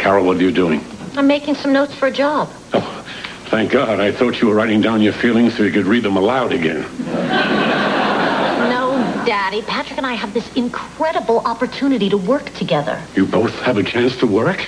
Carol, what are you doing? I'm making some notes for a job. Oh, thank God. I thought you were writing down your feelings so you could read them aloud again. No, Daddy. Patrick and I have this incredible opportunity to work together. You both have a chance to work?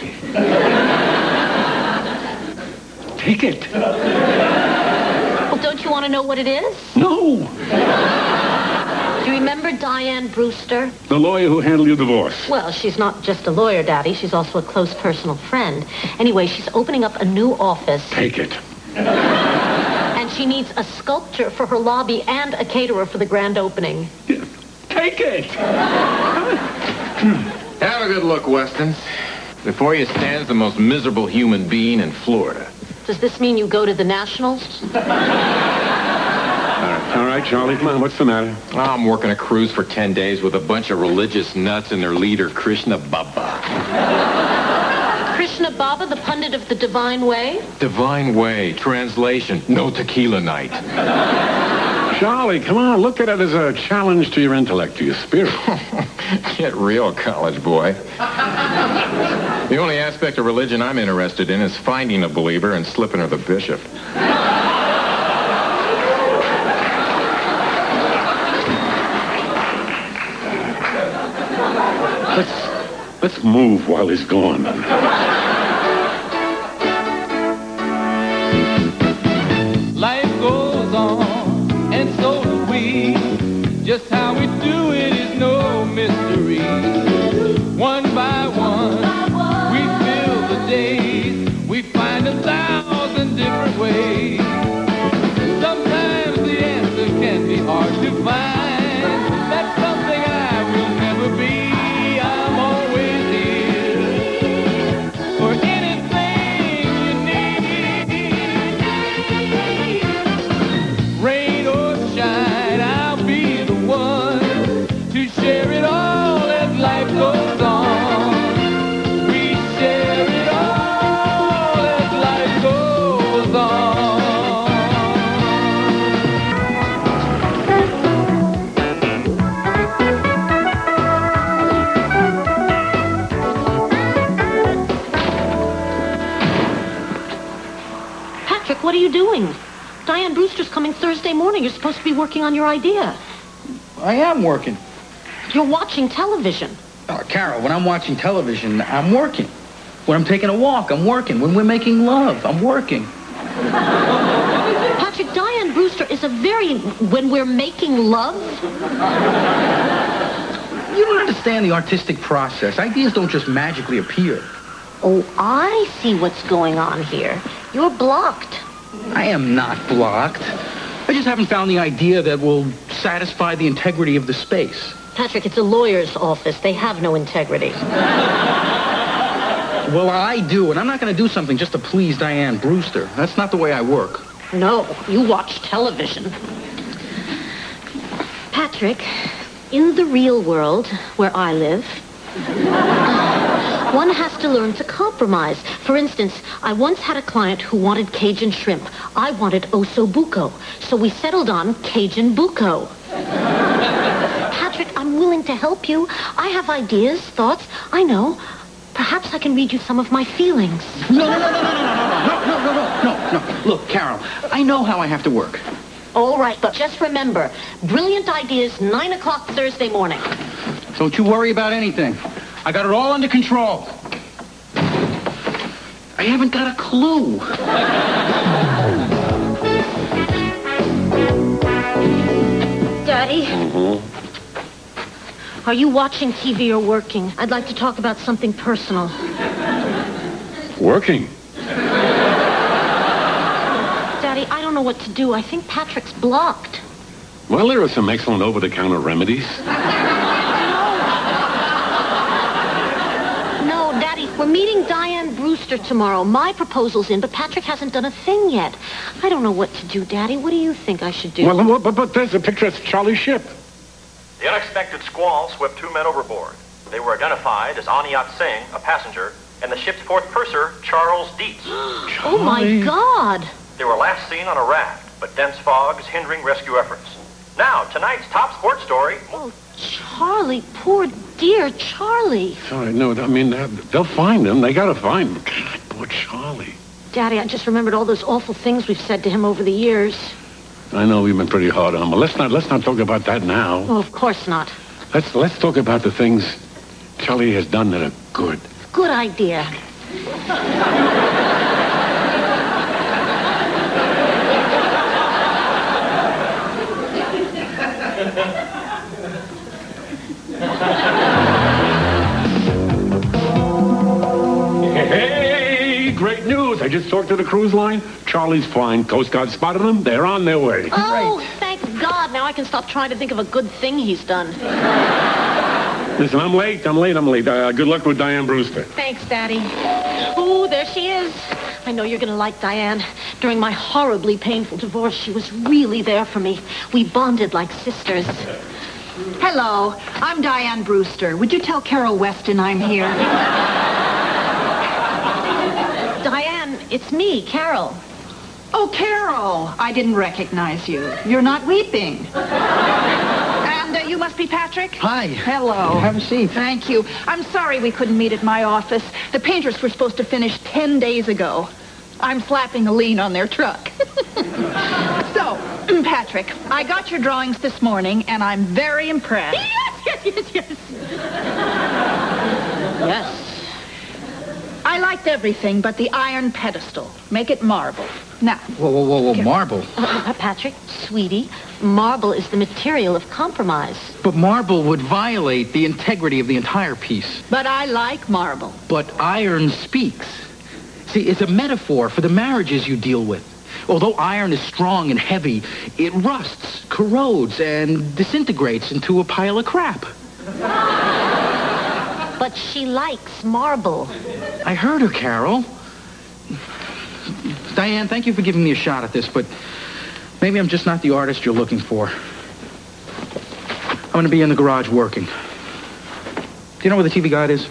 Take it. Well, don't you want to know what it is? No. Do you remember Diane Brewster? The lawyer who handled your divorce. Well, she's not just a lawyer, Daddy. She's also a close personal friend. Anyway, she's opening up a new office. Take it. And she needs a sculptor for her lobby and a caterer for the grand opening. Take it. Have a good look, Westons. Before you stands the most miserable human being in Florida. Does this mean you go to the Nationals? All right, Charlie, come on. What's the matter? I'm working a cruise for 10 days with a bunch of religious nuts and their leader, Krishna Baba. Krishna Baba, the pundit of the Divine Way? Divine Way. Translation, no tequila night. Charlie, come on. Look at it as a challenge to your intellect, to your spirit. Get real, college boy. The only aspect of religion I'm interested in is finding a believer and slipping her the bishop. Let's move while he's gone. Life goes on, and so do we. Just how we do it is no mystery. One by one, we fill the days. We find 1,000 different ways. Sometimes the answer can be hard to find. That's something I will never be. I'm always here for anything you need. Rain or shine, I'll be the one to share it all as life goes on. We share it all as life goes on. Patrick, what are you doing? Diane Brewster's coming Thursday morning. You're supposed to be working on your idea. I am working. You're watching television. Oh, Carol, when I'm watching television, I'm working. When I'm taking a walk, I'm working. When we're making love, I'm working. Patrick, Diane Brewster is a very... When we're making love? You don't understand the artistic process. Ideas don't just magically appear. Oh, I see what's going on here. You're blocked. I am not blocked. I just haven't found the idea that will satisfy the integrity of the space. Patrick, it's a lawyer's office. They have no integrity. Well, I do, and I'm not going to do something just to please Diane Brewster. That's not the way I work. No, you watch television. Patrick, in the real world where I live, one has to learn to compromise. For instance, I once had a client who wanted Cajun shrimp. I wanted osso buco. So we settled on Cajun buco. Patrick, I'm willing to help you. I have ideas, thoughts. I know. Perhaps I can read you some of my feelings. No. Look, Carol, I know how I have to work. All right, but just remember, brilliant ideas, 9 o'clock Thursday morning. Don't you worry about anything. I got it all under control. I haven't got a clue. Daddy? Are you watching TV or working? I'd like to talk about something personal. Working? Daddy, I don't know what to do. I think Patrick's blocked. Well, there are some excellent over-the-counter remedies. No, Daddy, we're meeting Diane Brewster tomorrow. My proposal's in, but Patrick hasn't done a thing yet. I don't know what to do, Daddy. What do you think I should do? Well, but there's a picture of Charlie's ship. The unexpected squall swept 2 men overboard. They were identified as Aniyat Singh, a passenger, and the ship's 4th purser, Charles Dietz. Oh, my God. They were last seen on a raft, but dense fog is hindering rescue efforts. Now, tonight's top sports story. Oh, Charlie, poor dear Charlie. Sorry, no, I mean, they'll find him. They gotta find him. God, poor Charlie. Daddy, I just remembered all those awful things we've said to him over the years. I know we've been pretty hard on him, but let's not talk about that now. Oh, of course not. Let's talk about the things Charlie has done that are good. Good idea. Hey, great news. I just talked to the cruise line. Charlie's flying. Coast Guard spotted them. They're on their way. Oh, thank God. Now I can stop trying to think of a good thing he's done. Listen, I'm late. Good luck with Diane Brewster. Thanks, Daddy. Ooh, there she is. I know you're going to like Diane. During my horribly painful divorce, she was really there for me. We bonded like sisters. Hello, I'm Diane Brewster. Would you tell Carol Weston I'm here? Diane, it's me, Carol. Oh, Carol, I didn't recognize you. You're not weeping. And you must be Patrick? Hi. Hello. Have a seat. Thank you. I'm sorry we couldn't meet at my office. The painters were supposed to finish 10 days ago. I'm slapping a lien on their truck. So, Patrick, I got your drawings this morning, and I'm very impressed. Yes. Yes. I liked everything but the iron pedestal. Make it marble. Now. Whoa, marble. Patrick, sweetie, marble is the material of compromise. But marble would violate the integrity of the entire piece. But I like marble. But iron speaks. See, it's a metaphor for the marriages you deal with. Although iron is strong and heavy, it rusts, corrodes, and disintegrates into a pile of crap. But she likes marble. I heard her, Carol. Diane, thank you for giving me a shot at this, but maybe I'm just not the artist you're looking for. I'm going to be in the garage working. Do you know where the TV guide is?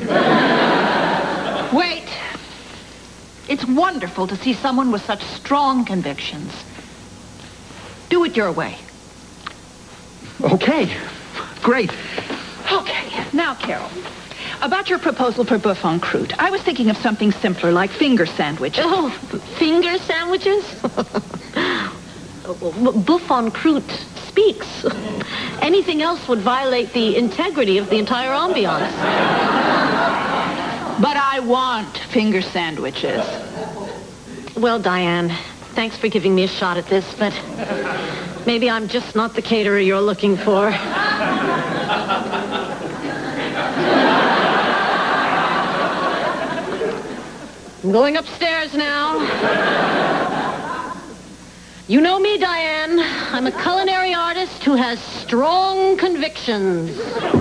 Wait. It's wonderful to see someone with such strong convictions. Do it your way. Okay. Great. Okay. Now, Carol, about your proposal for Buffon Croûte. I was thinking of something simpler, like finger sandwiches. Oh, finger sandwiches? Buffon Croûte speaks. Anything else would violate the integrity of the entire ambiance. But I want finger sandwiches. Well, Diane, thanks for giving me a shot at this, but maybe I'm just not the caterer you're looking for. I'm going upstairs now. You know me, Diane. I'm a culinary artist who has strong convictions.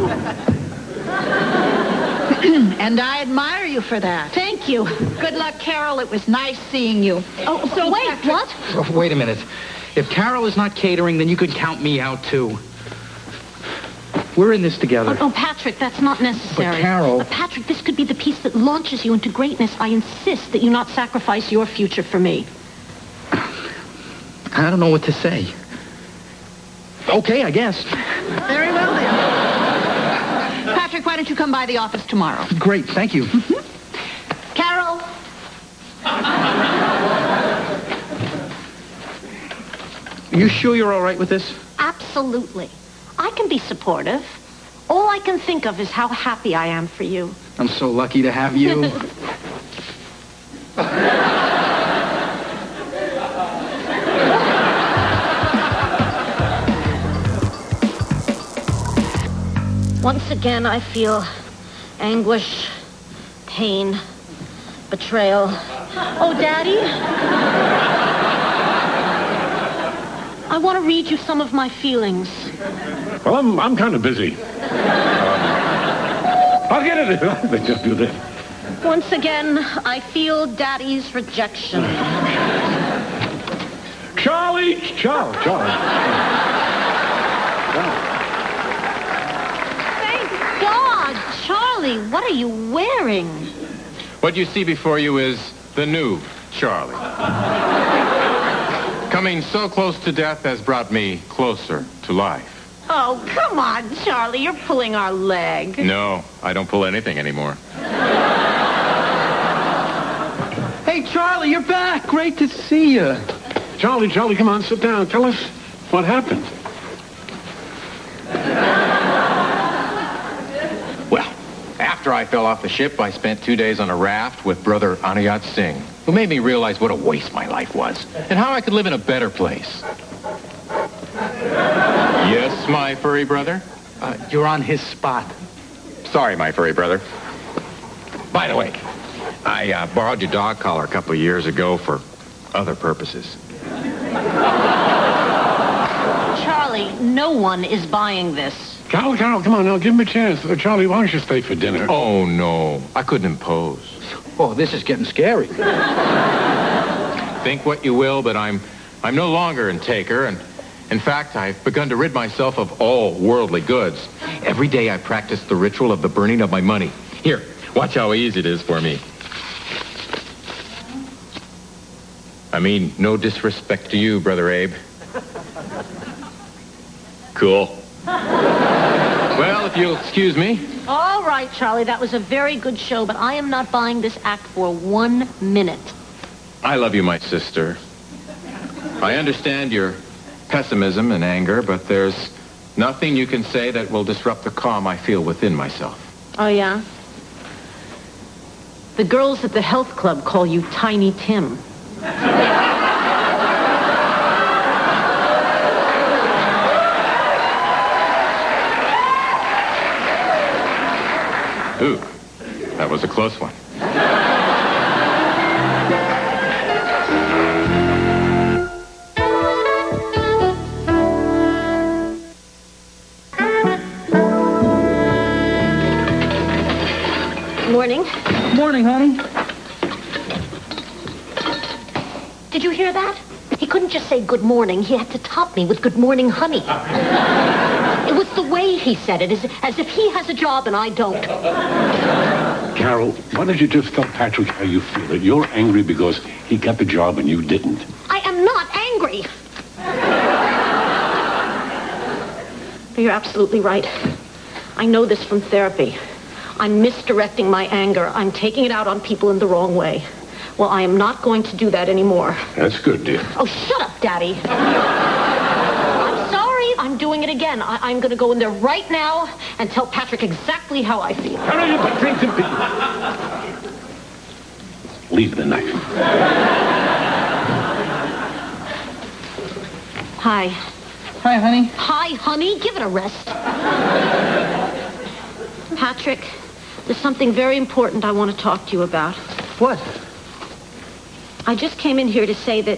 And I admire you for that. Thank you. Good luck, Carol. It was nice seeing you. Oh, so wait, what? Oh, wait a minute. If Carol is not catering, then you can count me out, too. We're in this together. Oh, Patrick, that's not necessary. But Carol... Patrick, this could be the piece that launches you into greatness. I insist that you not sacrifice your future for me. I don't know what to say. Okay, I guess. Very well, then. Patrick, why don't you come by the office tomorrow? Great, thank you. Carol? You sure you're all right with this? Absolutely. I can be supportive. All I can think of is how happy I am for you. I'm so lucky to have you. Once again, I feel anguish, pain, betrayal. Oh, Daddy? I want to read you some of my feelings. Well, I'm kind of busy. I'll get it. Let's just do this. Once again, I feel Daddy's rejection. Charlie! Charlie. Thank God! Charlie, what are you wearing? What you see before you is the new Charlie. Coming so close to death has brought me closer to life. Oh, come on, Charlie. You're pulling our leg. No, I don't pull anything anymore. Hey, Charlie, you're back. Great to see you. Charlie, come on, sit down. Tell us what happened. Well, after I fell off the ship, I spent 2 days on a raft with Brother Aniyat Singh, who made me realize what a waste my life was and how I could live in a better place. Yes, my furry brother? You're on his spot. Sorry, my furry brother. By the way, I borrowed your dog collar a couple of years ago for other purposes. Charlie, no one is buying this. Carol, come on now, give him a chance. Charlie, why don't you stay for dinner? Oh, no. I couldn't impose. Oh, this is getting scary. Think what you will, but I'm no longer in taker, and in fact, I've begun to rid myself of all worldly goods. Every day I practice the ritual of the burning of my money. Here, watch how easy it is for me. I mean, no disrespect to you, Brother Abe. Cool. Well, if you'll excuse me. All right, Charlie, that was a very good show, but I am not buying this act for 1 minute. I love you, my sister. I understand your pessimism and anger, but there's nothing you can say that will disrupt the calm I feel within myself. Oh, yeah? The girls at the health club call you Tiny Tim. Ooh, that was a close one. Morning. Morning, honey. Did you hear that? He couldn't just say good morning. He had to top me with good morning, honey. It was the way he said it, as if he has a job and I don't. Carol, why don't you just tell Patrick how you feel? That you're angry because he got the job and you didn't. I am not angry. You're absolutely right. I know this from therapy. I'm misdirecting my anger. I'm taking it out on people in the wrong way. Well, I am not going to do that anymore. That's good, dear. Oh, shut up, Daddy. I'm sorry. I'm doing it again. I'm going to go in there right now and tell Patrick exactly how I feel. Hurry up and drink some tea. Leave the knife. Hi. Hi, honey. Hi, honey. Give it a rest. Patrick, there's something very important I want to talk to you about. What? I just came in here to say that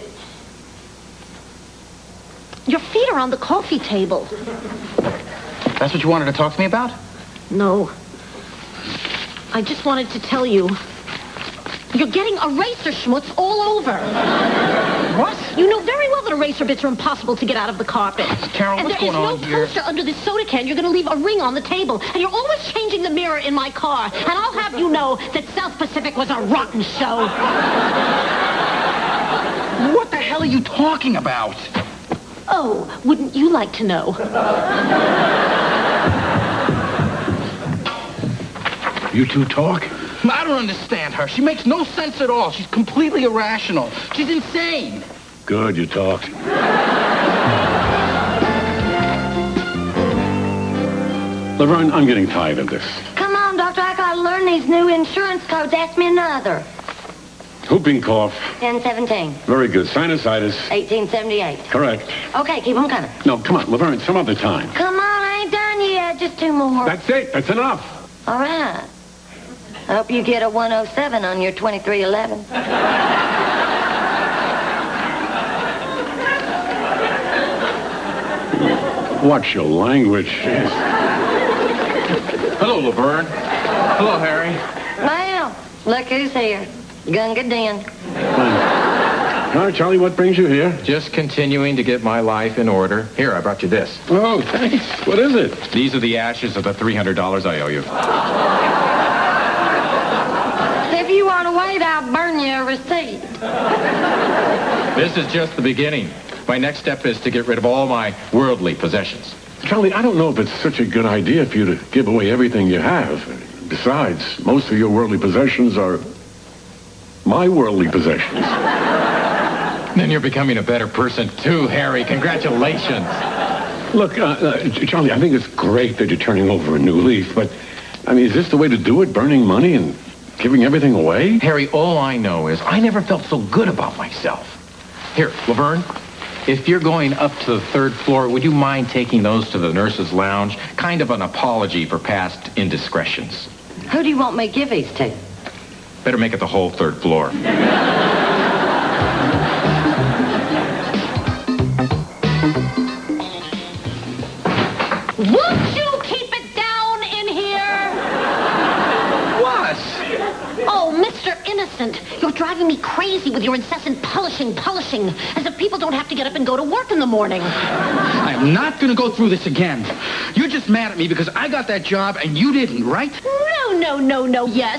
your feet are on the coffee table. That's what you wanted to talk to me about? No. I just wanted to tell you, you're getting eraser schmutz all over. What? You know very well that eraser bits are impossible to get out of the carpet. Carol, what's going on here? here? And there is no poster under this soda can. You're going to leave a ring on the table. And you're always changing the mirror in my car. And I'll have you know that South Pacific was a rotten show. What the hell are you talking about? Oh, wouldn't you like to know? You two talk? I don't understand her. She makes no sense at all. She's completely irrational. She's insane. Good, you talked. Laverne, I'm getting tired of this. Come on, Doctor. I gotta learn these new insurance codes. Ask me another. Whooping cough. 1017. Very good. Sinusitis. 1878. Correct. Okay, keep them coming. No, come on, Laverne, some other time. Come on, I ain't done yet. Just two more. That's it. That's enough. All right. I hope you get a 107 on your 2311. Watch your language. Hello, Laverne. Hello, Harry. Well, look who's here. Gunga Din. All right, Charlie, what brings you here? Just continuing to get my life in order. Here, I brought you this. Oh, thanks. What is it? These are the ashes of the $300 I owe you. If you want to wait, I'll burn you a receipt. This is just the beginning. My next step is to get rid of all my worldly possessions. Charlie, I don't know if it's such a good idea for you to give away everything you have. Besides, most of your worldly possessions are my worldly possessions. Then you're becoming a better person, too, Harry. Congratulations. Look, Charlie, I think it's great that you're turning over a new leaf, but, I mean, is this the way to do it, burning money and giving everything away? Harry, all I know is I never felt so good about myself. Here, Laverne, if you're going up to the 3rd floor, would you mind taking those to the nurse's lounge? Kind of an apology for past indiscretions. Who do you want me to give these to? Better make it the whole 3rd floor. Won't you keep it down in here? What? Oh, Mr. Innocent, you're driving me crazy with your incessant polishing, as if people don't have to get up and go to work in the morning. I am not going to go through this again. You're just mad at me because I got that job and you didn't, right? No. Yes.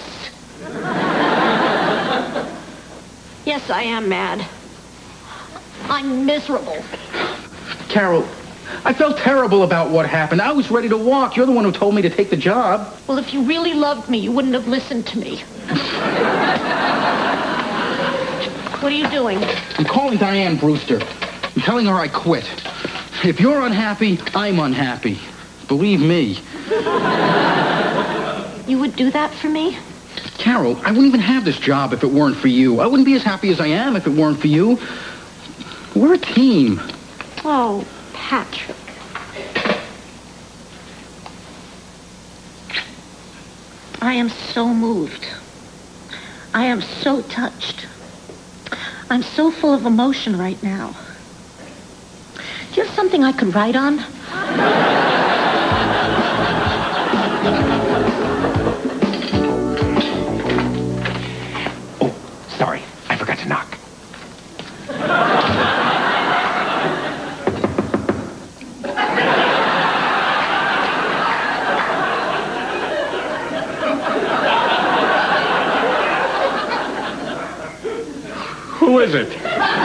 Yes, I am mad. I'm miserable. Carol, I felt terrible about what happened. I was ready to walk. You're the one who told me to take the job. Well, if you really loved me, you wouldn't have listened to me. What are you doing? I'm calling Diane Brewster. I'm telling her I quit. If you're unhappy, I'm unhappy. Believe me. You would do that for me? Carol, I wouldn't even have this job if it weren't for you. I wouldn't be as happy as I am if it weren't for you. We're a team. Oh, Patrick. I am so moved. I am so touched. I'm so full of emotion right now. Do you have something I could write on? Oh, sorry. I forgot to knock. Who is it?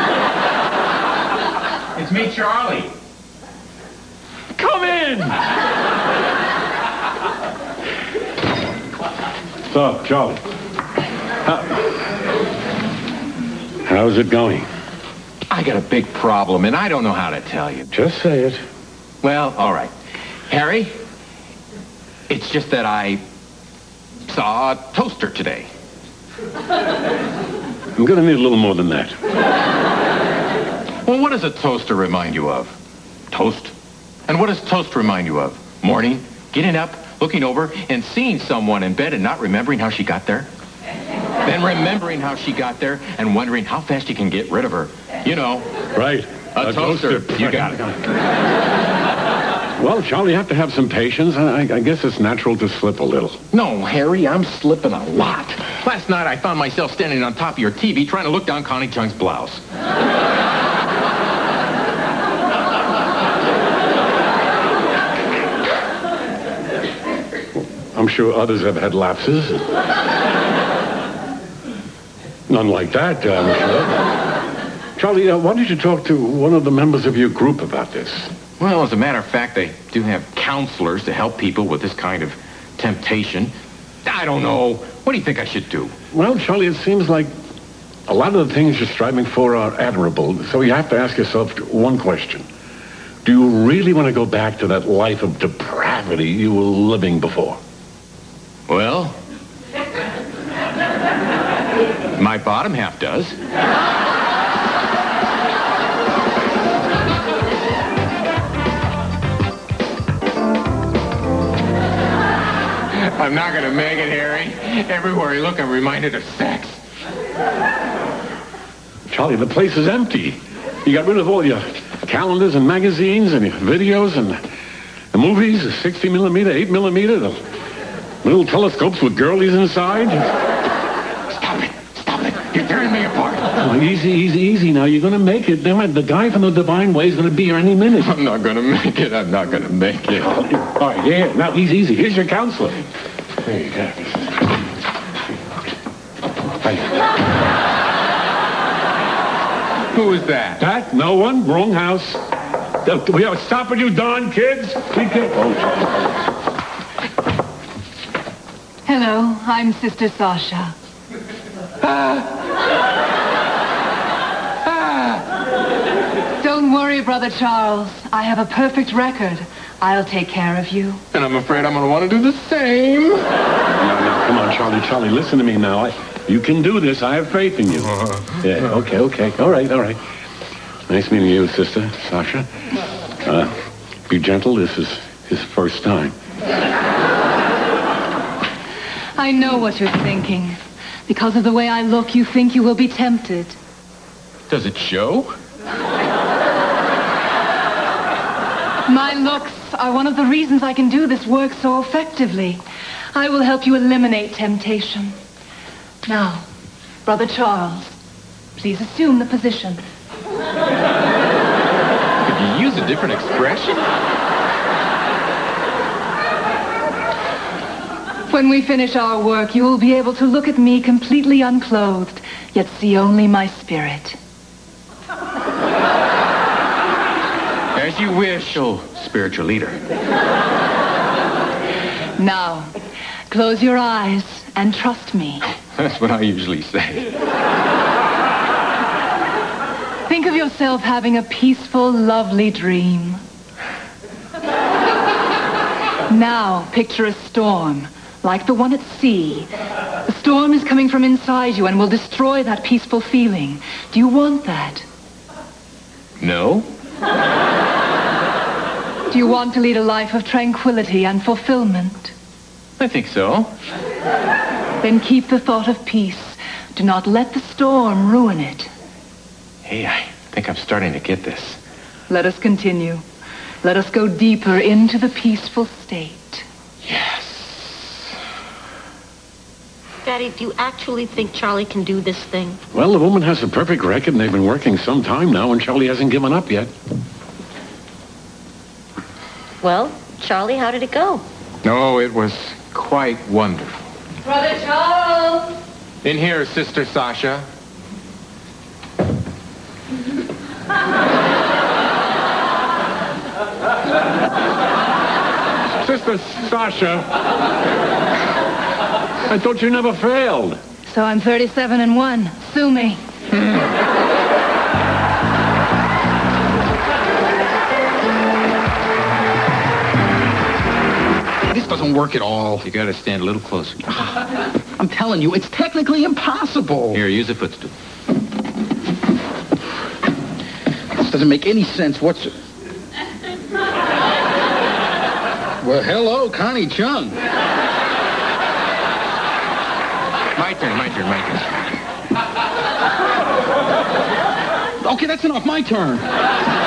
It's me, Charlie. Come in! So, Charlie, how's it going? I got a big problem, and I don't know how to tell you. Just say it. Well, all right. Harry, it's just that I saw a toaster today. I'm going to need a little more than that. Well, what does a toaster remind you of? Toast? And what does toast remind you of? Morning, getting up, looking over, and seeing someone in bed and not remembering how she got there? Then remembering how she got there and wondering how fast you can get rid of her. You know. Right. A toaster. You got it. Well, Charlie, you have to have some patience. I guess it's natural to slip a little. No, Harry, I'm slipping a lot. Last night I found myself standing on top of your TV trying to look down Connie Chung's blouse. I'm sure others have had lapses. None like that, I'm sure. Charlie, why don't you talk to one of the members of your group about this? Well, as a matter of fact, they do have counselors to help people with this kind of temptation. I don't know. What do you think I should do? Well, Charlie, it seems like a lot of the things you're striving for are admirable, so you have to ask yourself one question. Do you really want to go back to that life of depravity you were living before? Well, my bottom half does. I'm not going to make it, Harry. Everywhere I look, I'm reminded of sex. Charlie, the place is empty. You got rid of all your calendars and magazines and your videos and the movies, the 60 millimeter, 8 millimeter, the little telescopes with girlies inside. Stop it. You're tearing me apart. Oh, easy. Now, you're going to make it. The guy from the Divine Way is going to be here any minute. I'm not going to make it. All right, yeah. Now, easy. Here's your counselor. There you go. Who is that? That? No one. Wrong house. We are stopping you, Don, kids. Be careful. Hello, I'm Sister Sasha. Don't worry, Brother Charles. I have a perfect record. I'll take care of you. And I'm afraid I'm going to want to do the same. No, come on, Charlie, listen to me now. You can do this. I have faith in you. Yeah, okay. All right. Nice meeting you, Sister Sasha. Be gentle. This is his first time. I know what you're thinking. Because of the way I look, you think you will be tempted. Does it show? My looks are one of the reasons I can do this work so effectively. I will help you eliminate temptation. Now, Brother Charles, please assume the position. Could you use a different expression? When we finish our work, you will be able to look at me completely unclothed, yet see only my spirit. As you wish, Spiritual leader. Now, close your eyes and trust me. That's what I usually say. Think of yourself having a peaceful, lovely dream. Now, picture a storm, like the one at sea. The storm is coming from inside you and will destroy that peaceful feeling. Do you want that? No? Do you want to lead a life of tranquility and fulfillment? I think so. Then keep the thought of peace. Do not let the storm ruin it. Hey, I think I'm starting to get this. Let us continue. Let us go deeper into the peaceful state. Yes. Daddy, do you actually think Charlie can do this thing? Well, the woman has a perfect record, and they've been working some time now, and Charlie hasn't given up yet. Well, Charlie, how did it go? No, it was quite wonderful. Brother Charles! In here, Sister Sasha. Sister Sasha, I thought you never failed. So I'm 37-1. Sue me. This doesn't work at all. You gotta stand a little closer. I'm telling you, it's technically impossible. Here, use a footstool. This doesn't make any sense whatsoever. Well, hello, Connie Chung. My turn. Okay, that's enough. My turn.